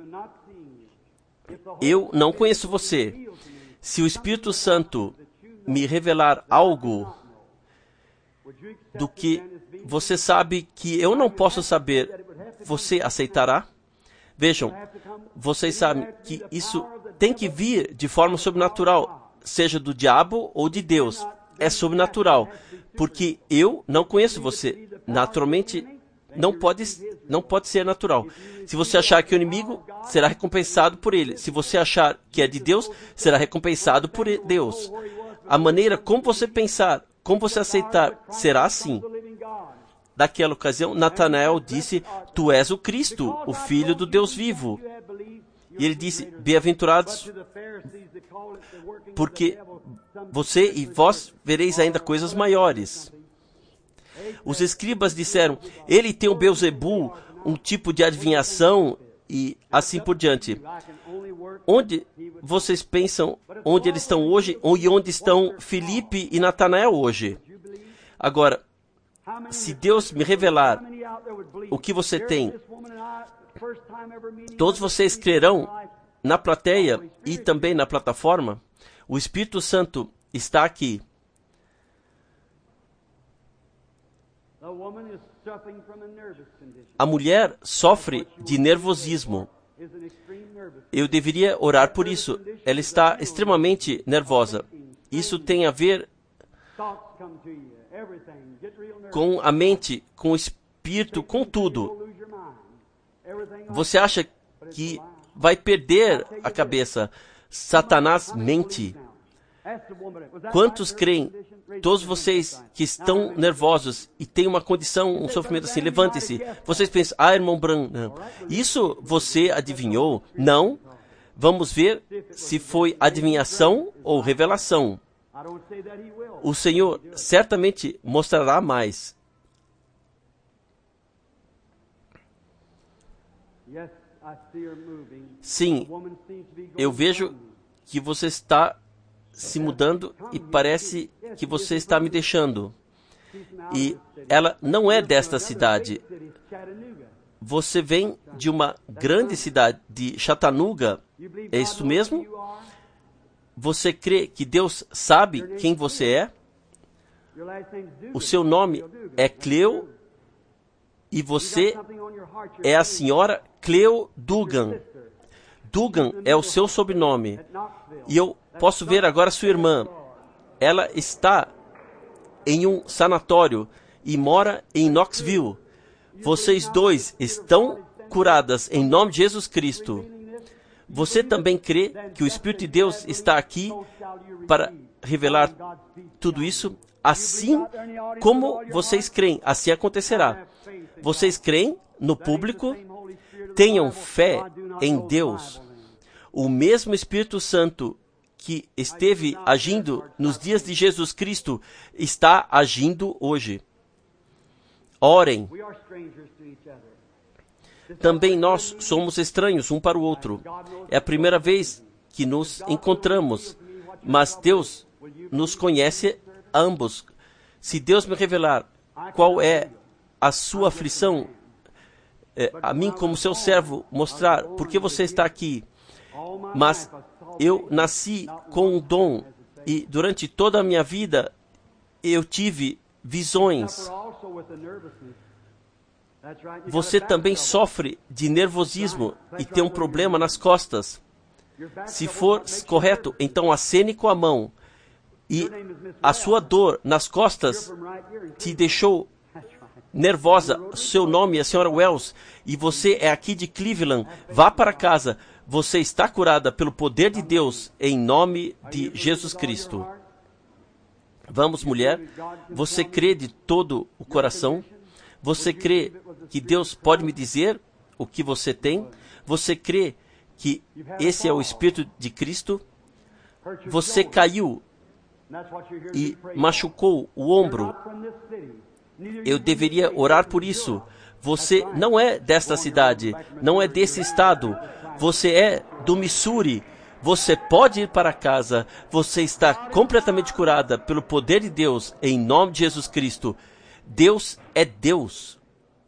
Eu não conheço você. Se o Espírito Santo me revelar algo do que você sabe que eu não posso saber, você aceitará? Vejam, vocês sabem que isso tem que vir de forma sobrenatural, seja do diabo ou de Deus. É sobrenatural, porque eu não conheço você. Naturalmente, não pode, não pode ser natural. Se você achar que é o inimigo, será recompensado por ele. Se você achar que é de Deus, será recompensado por Deus. A maneira como você pensar, como você aceitar, será assim. Naquela ocasião, Natanael disse, Tu és o Cristo, o Filho do Deus vivo. E ele disse, bem-aventurados, porque você e vós vereis ainda coisas maiores. Os escribas disseram, ele tem o Beelzebul, um tipo de adivinhação e assim por diante. Onde vocês pensam, onde eles estão hoje, e onde estão Filipe e Natanael hoje? Agora, se Deus me revelar o que você tem, todos vocês crerão na plateia e também na plataforma. O Espírito Santo está aqui. A mulher sofre de nervosismo. Eu deveria orar por isso. Ela está extremamente nervosa. Isso tem a ver com a mente, com o espírito, com tudo. Você acha que vai perder a cabeça. Satanás mente. Quantos creem? Todos vocês que estão nervosos e têm uma condição, um sofrimento assim, levante-se. Vocês pensam, ah, irmão Branham, não. Isso você adivinhou? Não. Vamos ver se foi adivinhação ou revelação. O Senhor certamente mostrará mais. Sim, eu vejo que você está se mudando e parece que você está me deixando. E ela não é desta cidade. Você vem de uma grande cidade, de Chattanooga. É isso mesmo? Você crê que Deus sabe quem você é? O seu nome é Cleo e você é a senhora Cleo Dugan. Dugan é o seu sobrenome. E eu posso ver agora sua irmã. Ela está em um sanatório e mora em Knoxville. Vocês dois estão curadas em nome de Jesus Cristo. Você também crê que o Espírito de Deus está aqui para revelar tudo isso? Assim como vocês creem, assim acontecerá. Vocês creem no público? Tenham fé em Deus. O mesmo Espírito Santo que esteve agindo nos dias de Jesus Cristo está agindo hoje. Orem. Também nós somos estranhos um para o outro. É a primeira vez que nos encontramos, mas Deus nos conhece ambos. Se Deus me revelar qual é a sua aflição, é, a mim como seu servo, mostrar por que você está aqui. Mas eu nasci com um dom e durante toda a minha vida eu tive visões. Você também sofre de nervosismo e tem um problema nas costas. Se for correto, então acene com a mão. E a sua dor nas costas te deixou nervosa. Seu nome é a senhora Wells e você é aqui de Cleveland. Vá para casa. Você está curada pelo poder de Deus em nome de Jesus Cristo. Vamos, mulher. Você crê de todo o coração? Você crê que Deus pode me dizer o que você tem? Você crê que esse é o Espírito de Cristo? Você caiu e machucou o ombro. Eu deveria orar por isso. Você não é desta cidade, não é desse estado. Você é do Missouri. Você pode ir para casa. Você está completamente curada pelo poder de Deus em nome de Jesus Cristo. Deus é Deus.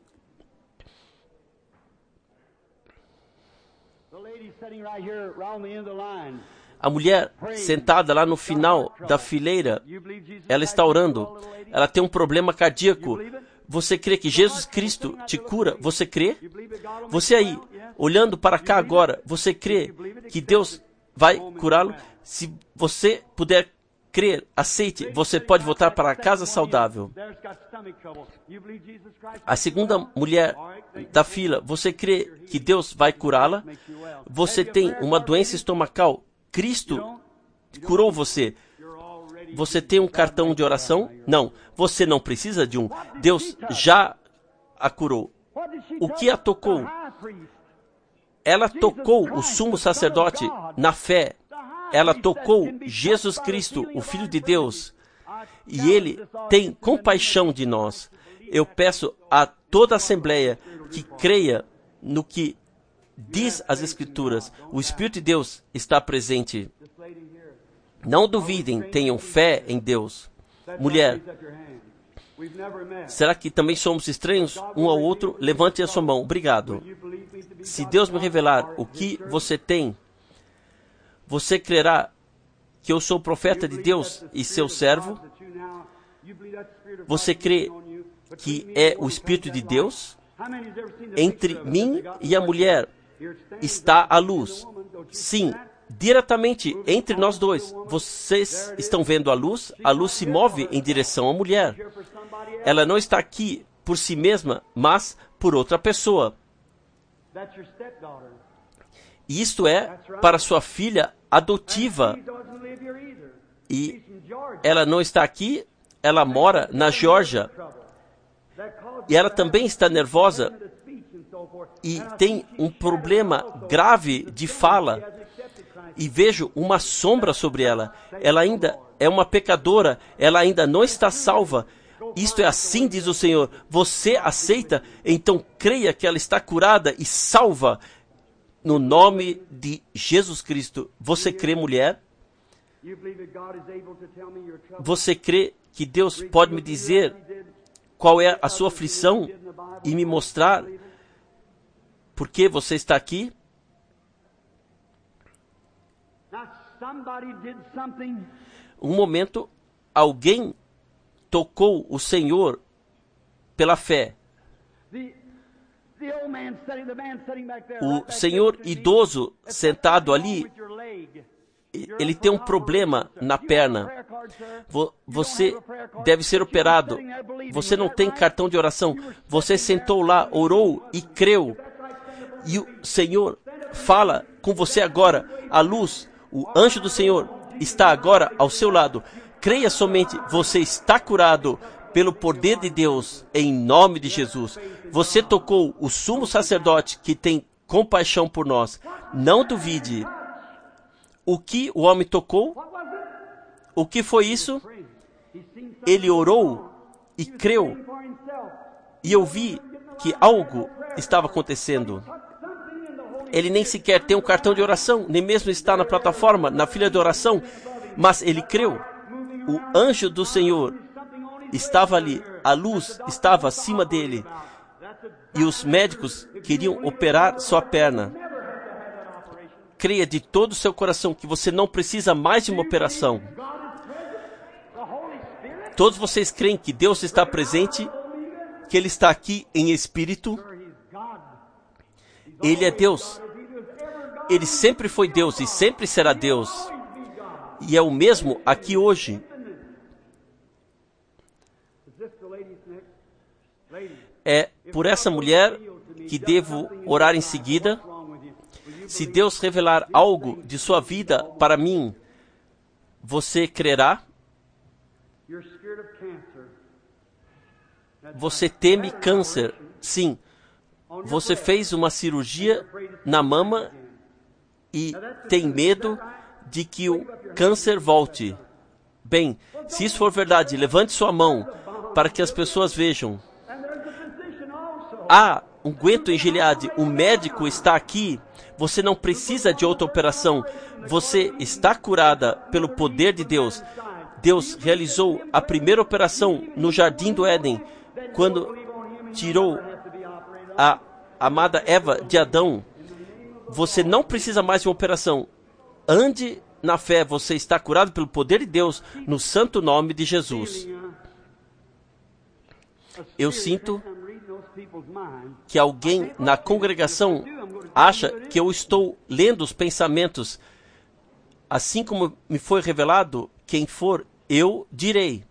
A mulher sentada lá no final da fileira, ela está orando. Ela tem um problema cardíaco. Você crê que Jesus Cristo te cura? Você crê? Você aí, olhando para cá agora, você crê que Deus vai curá-lo? Se você puder crer, aceite, você pode voltar para casa saudável. A segunda mulher da fila, você crê que Deus vai curá-la? Você tem uma doença estomacal? Cristo curou você. Você tem um cartão de oração? Não, você não precisa de um. Deus já a curou. O que a tocou? Ela tocou o sumo sacerdote na fé. Ela tocou Jesus Cristo, o Filho de Deus. E Ele tem compaixão de nós. Eu peço a toda a Assembleia que creia no que diz as Escrituras. O Espírito de Deus está presente. Não duvidem, tenham fé em Deus. Mulher, será que também somos estranhos um ao outro? Levante a sua mão. Obrigado. Se Deus me revelar o que você tem, você crerá que eu sou o profeta de Deus e seu servo? Você crê que é o Espírito de Deus? Entre mim e a mulher está a luz. Sim, diretamente entre nós dois. Vocês estão vendo a luz? A luz se move em direção à mulher. Ela não está aqui por si mesma, mas por outra pessoa. E isto é para sua filha adotiva. E ela não está aqui, ela mora na Geórgia. E ela também está nervosa e tem um problema grave de fala. E vejo uma sombra sobre ela. Ela ainda é uma pecadora. Ela ainda não está salva. Isto é assim, diz o Senhor. Você aceita? Então creia que ela está curada e salva. No nome de Jesus Cristo. Você crê, mulher? Você crê que Deus pode me dizer qual é a sua aflição e me mostrar por que você está aqui? Um momento, alguém tocou o Senhor pela fé. O senhor idoso sentado ali, ele tem um problema na perna. Você deve ser operado. Você não tem cartão de oração. Você sentou lá, orou e creu. E o Senhor fala com você agora. A luz, o anjo do Senhor está agora ao seu lado. Creia somente, você está curado pelo poder de Deus, em nome de Jesus. Você tocou o sumo sacerdote que tem compaixão por nós. Não duvide. O que o homem tocou? O que foi isso? Ele orou e creu. E eu vi que algo estava acontecendo. Ele nem sequer tem um cartão de oração, nem mesmo está na plataforma, na fila de oração, mas ele creu. O anjo do Senhor estava ali, a luz estava acima dele, e os médicos queriam operar sua perna. Creia de todo o seu coração que você não precisa mais de uma operação. Todos vocês creem que Deus está presente, que Ele está aqui em espírito. Ele é Deus. Ele sempre foi Deus e sempre será Deus. E é o mesmo aqui hoje. É por essa mulher que devo orar em seguida. Se Deus revelar algo de sua vida para mim, você crerá? Você teme câncer? Sim. Você fez uma cirurgia na mama e tem medo de que o câncer volte. Bem, se isso for verdade, levante sua mão para que as pessoas vejam. Há unguento em Gileade, o médico está aqui. Você não precisa de outra operação. Você está curada pelo poder de Deus. Deus realizou a primeira operação no Jardim do Éden, quando tirou a amada Eva de Adão. Você não precisa mais de uma operação. Ande na fé, você está curado pelo poder de Deus, no santo nome de Jesus. Eu sinto que alguém na congregação acha que eu estou lendo os pensamentos. Assim como me foi revelado, quem for, eu direi.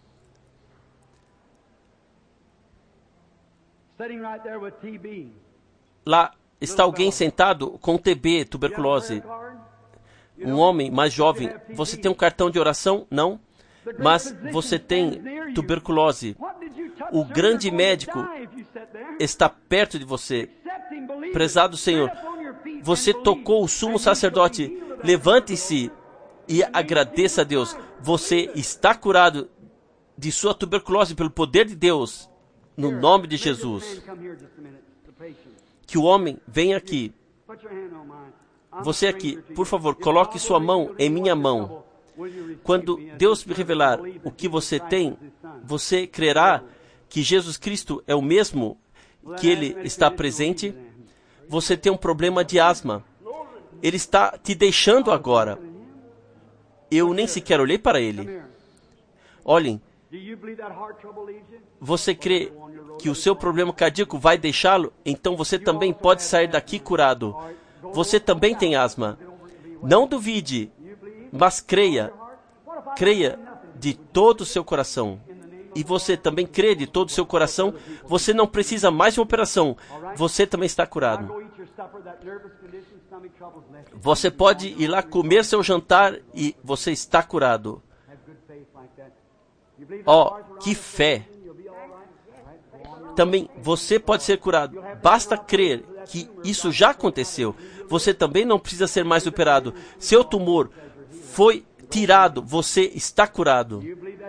Lá está alguém sentado com T B, tuberculose. Um homem mais jovem. Você tem um cartão de oração? Não. Mas você tem tuberculose. O grande médico está perto de você. Prezado Senhor, você tocou o sumo sacerdote. Levante-se e agradeça a Deus. Você está curado de sua tuberculose pelo poder de Deus. No nome de Jesus. Que o homem venha aqui. Você aqui, por favor, coloque sua mão em minha mão. Quando Deus me revelar o que você tem, você crerá que Jesus Cristo é o mesmo, que Ele está presente. Você tem um problema de asma. Ele está te deixando agora. Eu nem sequer olhei para ele. Olhem, você crê que o seu problema cardíaco vai deixá-lo? Então você também pode sair daqui curado. Você também tem asma. Não duvide, mas creia. Creia de todo o seu coração. E você também crê de todo o seu coração. Você não precisa mais de uma operação. Você também está curado. Você pode ir lá comer seu jantar e você está curado. Oh, que fé! Também você pode ser curado. Basta crer que isso já aconteceu. Você também não precisa ser mais operado. Seu tumor foi tirado. Você está curado.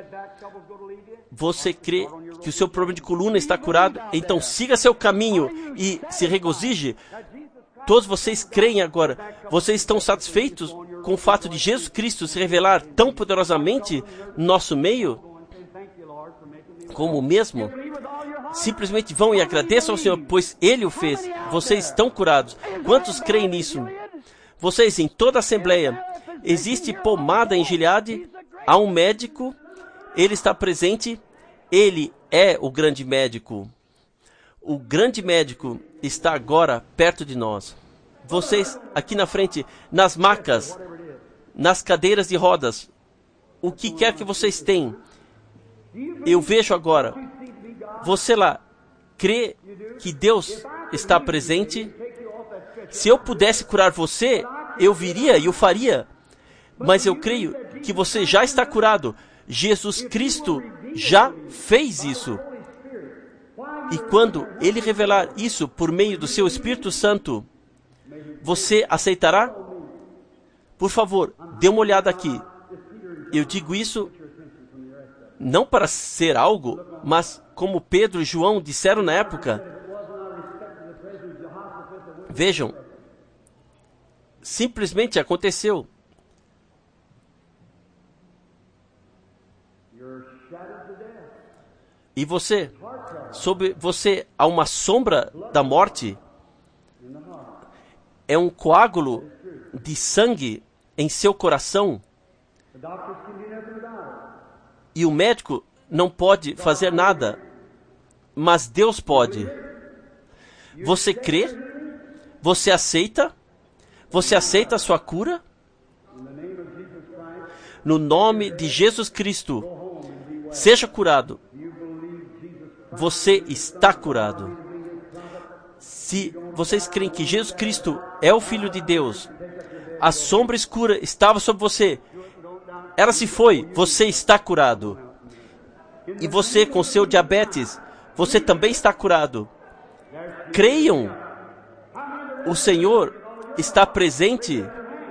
Você crê que o seu problema de coluna está curado? Então siga seu caminho e se regozije. Todos vocês creem agora. Vocês estão satisfeitos com o fato de Jesus Cristo se revelar tão poderosamente no nosso meio? Como mesmo? Simplesmente vão e agradeçam ao Senhor, pois Ele o fez. Vocês estão curados. Quantos creem nisso? Vocês, em toda a Assembleia, existe pomada em Gileade? Há um médico, ele está presente, ele é o grande médico. O grande médico está agora perto de nós. Vocês, aqui na frente, nas macas, nas cadeiras de rodas, o que quer que vocês tenham, eu vejo agora. Você lá, crê que Deus está presente? Se eu pudesse curar você, eu viria e o faria. Mas eu creio que você já está curado. Jesus Cristo já fez isso. E quando Ele revelar isso por meio do seu Espírito Santo, você aceitará? Por favor, dê uma olhada aqui. Eu digo isso não para ser algo, mas como Pedro e João disseram na época. Vejam, simplesmente aconteceu. E você, sobre você, há uma sombra da morte, é um coágulo de sangue em seu coração, e o médico não pode fazer nada, mas Deus pode. Você crê? Você aceita? Você aceita a sua cura? No nome de Jesus Cristo, seja curado. Você está curado. Se vocês creem que Jesus Cristo é o Filho de Deus, a sombra escura estava sobre você, ela se foi, você está curado. E você, com seu diabetes, você também está curado. Creiam, o Senhor está presente.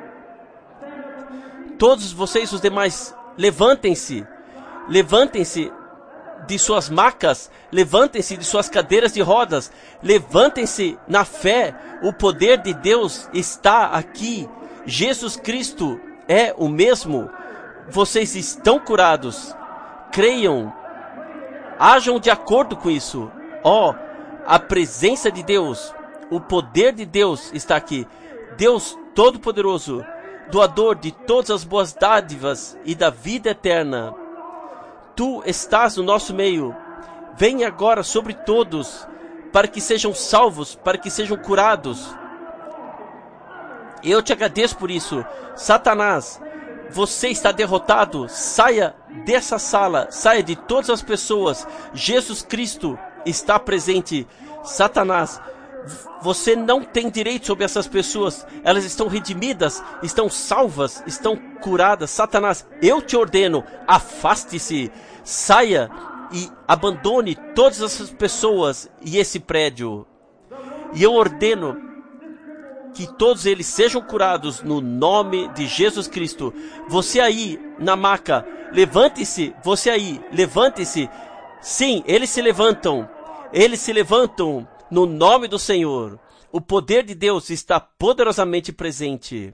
Todos vocês, os demais, levantem-se, levantem-se de suas macas, levantem-se de suas cadeiras de rodas, levantem-se na fé. O poder de Deus está aqui. Jesus Cristo é o mesmo. Vocês estão curados. Creiam. Ajam de acordo com isso. Ó, oh, a presença de Deus, o poder de Deus está aqui. Deus Todo-Poderoso, doador de todas as boas dádivas e da vida eterna. Tu estás no nosso meio. Venha agora sobre todos, para que sejam salvos, para que sejam curados. Eu te agradeço por isso. Satanás, você está derrotado. Saia dessa sala, saia de todas as pessoas. Jesus Cristo está presente. Satanás, você não tem direito sobre essas pessoas. Elas estão redimidas, estão salvas, estão curadas. Satanás, eu te ordeno, afaste-se, saia e abandone todas essas pessoas e esse prédio. E eu ordeno que todos eles sejam curados no nome de Jesus Cristo. Você aí na maca, levante-se. Você aí, levante-se. Sim, eles se levantam. Eles se levantam. No nome do Senhor, o poder de Deus está poderosamente presente.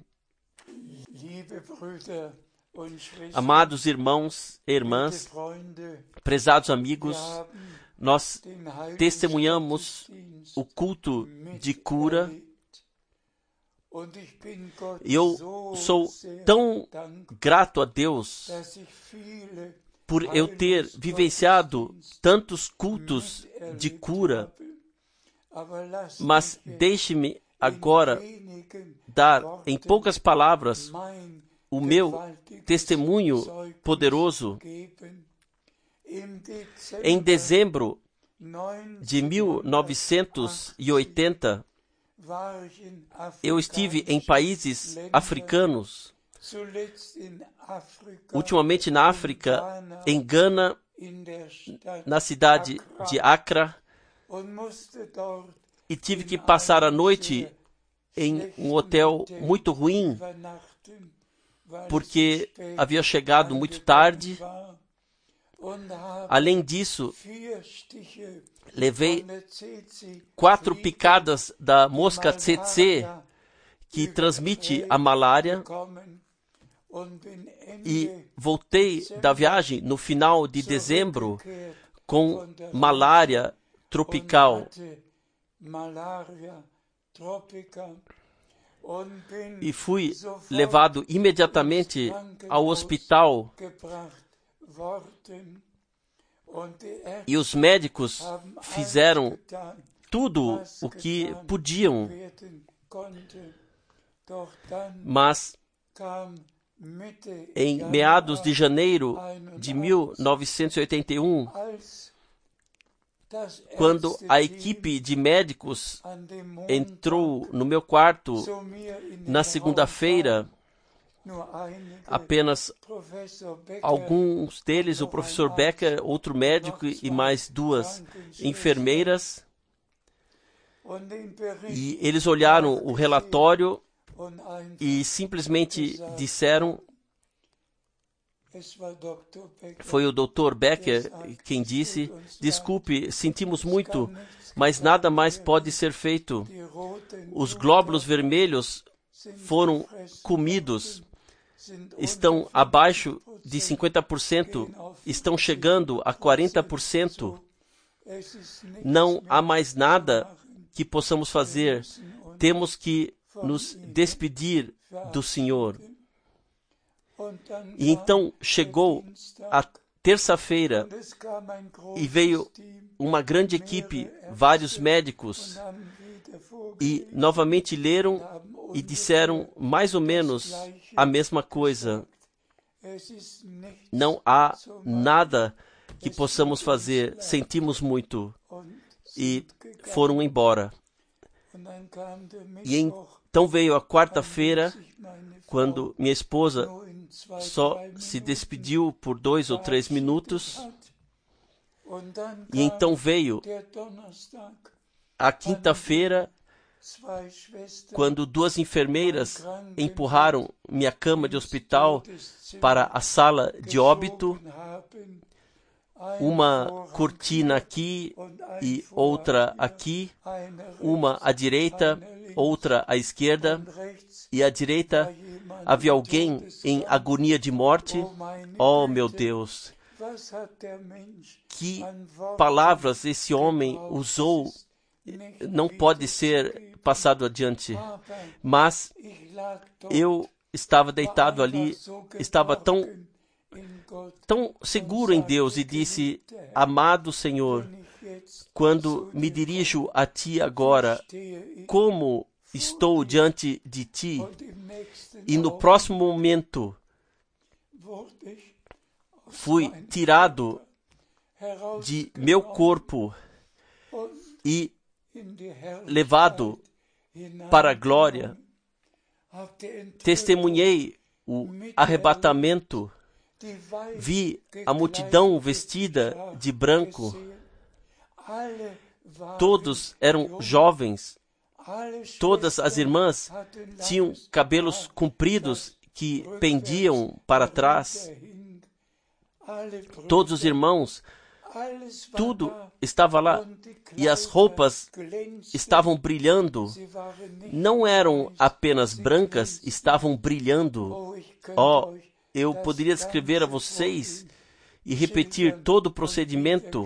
Amados irmãos e irmãs, prezados amigos, nós testemunhamos o culto de cura. E eu sou tão grato a Deus por eu ter vivenciado tantos cultos de cura. Mas deixe-me agora dar, em poucas palavras, o meu testemunho poderoso. Em dezembro de mil novecentos e oitenta, eu estive em países africanos, ultimamente na África, em Gana, na cidade de Accra, e tive que passar a noite em um hotel muito ruim, porque havia chegado muito tarde. Além disso, levei quatro picadas da mosca tsetse, que transmite a malária, e voltei da viagem no final de dezembro com malária tropical. E fui levado imediatamente ao hospital. E os médicos fizeram tudo o que podiam. Mas em meados de janeiro de mil novecentos e oitenta e um, quando a equipe de médicos entrou no meu quarto na segunda-feira, apenas alguns deles, o professor Becker, outro médico e mais duas enfermeiras, e eles olharam o relatório e simplesmente disseram, foi o doutor Becker quem disse, desculpe, sentimos muito, mas nada mais pode ser feito. Os glóbulos vermelhos foram comidos, estão abaixo de cinquenta por cento, estão chegando a quarenta por cento. Não há mais nada que possamos fazer. Temos que nos despedir do Senhor. E então chegou a terça-feira e veio uma grande equipe, vários médicos, e novamente leram e disseram mais ou menos a mesma coisa. Não há nada que possamos fazer, sentimos muito, e foram embora. E então veio a quarta-feira, quando minha esposa só se despediu por dois ou três minutos, e então veio a quinta-feira, quando duas enfermeiras empurraram minha cama de hospital para a sala de óbito, uma cortina aqui e outra aqui, uma à direita, outra à esquerda, e à direita havia alguém em agonia de morte. Oh, meu Deus! Que palavras esse homem usou não pode ser passado adiante. Mas eu estava deitado ali, estava tão, tão seguro em Deus e disse, amado Senhor, quando me dirijo a Ti agora, como estou diante de Ti, e no próximo momento fui tirado de meu corpo e levado para a glória. Testemunhei o arrebatamento, vi a multidão vestida de branco, todos eram jovens, todas as irmãs tinham cabelos compridos que pendiam para trás, todos os irmãos, tudo estava lá, e as roupas estavam brilhando, não eram apenas brancas, estavam brilhando. Oh, eu poderia descrever a vocês e repetir todo o procedimento.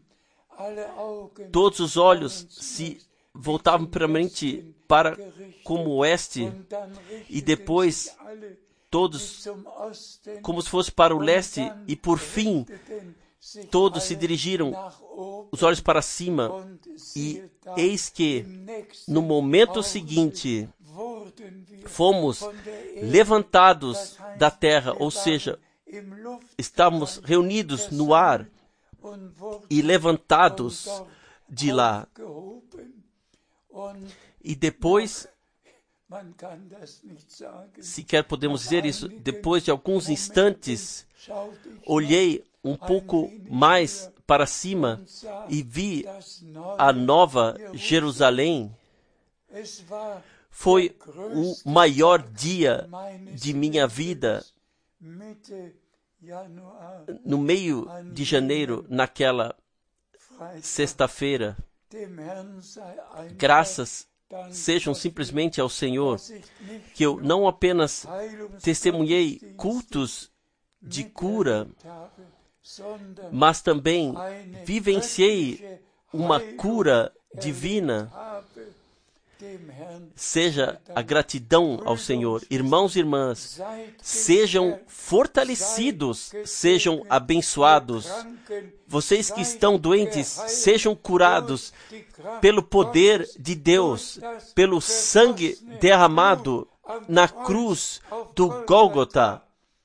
Todos os olhos se voltavam primeiramente para como oeste, e depois todos como se fosse para o leste, e por fim todos se dirigiram os olhos para cima, e eis que no momento seguinte fomos levantados da terra, ou seja, estávamos reunidos no ar e levantados de lá. E depois, sequer podemos dizer isso, depois de alguns instantes, olhei um pouco mais para cima e vi a Nova Jerusalém. Foi o maior dia de minha vida. No meio de janeiro, naquela sexta-feira, graças sejam simplesmente ao Senhor, que eu não apenas testemunhei cultos de cura, mas também vivenciei uma cura divina. Seja a gratidão ao Senhor. Irmãos e irmãs, sejam fortalecidos, sejam abençoados. Vocês que estão doentes, sejam curados pelo poder de Deus, pelo sangue derramado na cruz do Gólgota.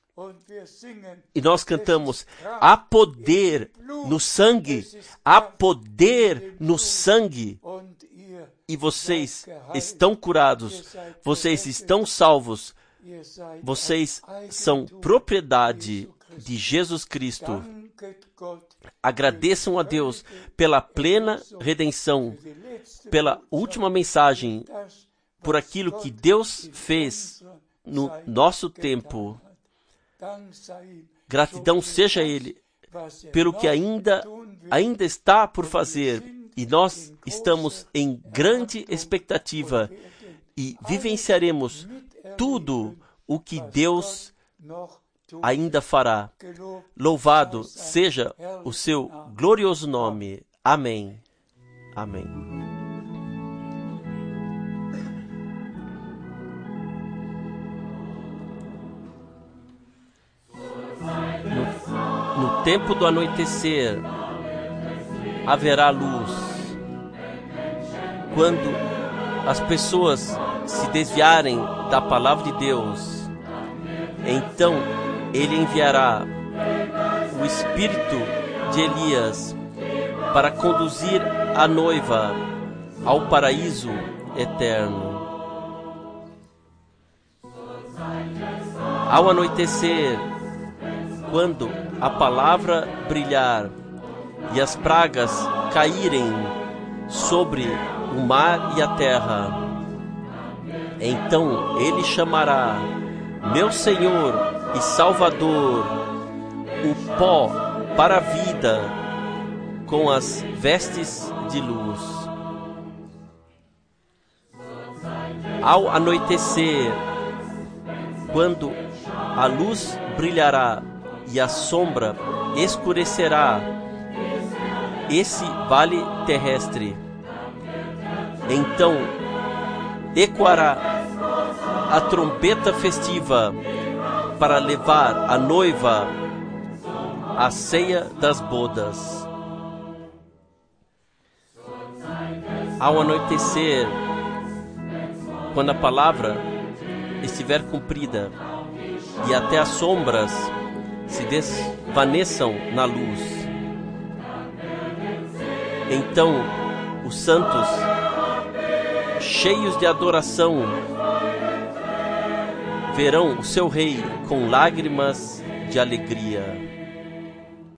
E nós cantamos, há poder no sangue, há poder no sangue. E vocês estão curados, vocês estão salvos, vocês são propriedade de Jesus Cristo. Agradeçam a Deus pela plena redenção, pela última mensagem por aquilo que Deus fez no nosso tempo. Gratidão seja Ele pelo que ainda, ainda está por fazer. E nós estamos em grande expectativa e vivenciaremos tudo o que Deus ainda fará. Louvado seja o seu glorioso nome. Amém. Amém. No, no tempo do anoitecer haverá luz. Quando as pessoas se desviarem da palavra de Deus, então Ele enviará o espírito de Elias para conduzir a noiva ao paraíso eterno. Ao anoitecer, quando a palavra brilhar e as pragas caírem sobre o mar e a terra, então Ele chamará meu Senhor e Salvador, o pó para a vida, com as vestes de luz. Ao anoitecer, quando a luz brilhará e a sombra escurecerá esse vale terrestre, então ecoará a trombeta festiva para levar a noiva à ceia das bodas. Ao anoitecer, quando a palavra estiver cumprida e até as sombras se desvaneçam na luz, então os santos, cheios de adoração, verão o seu rei com lágrimas de alegria.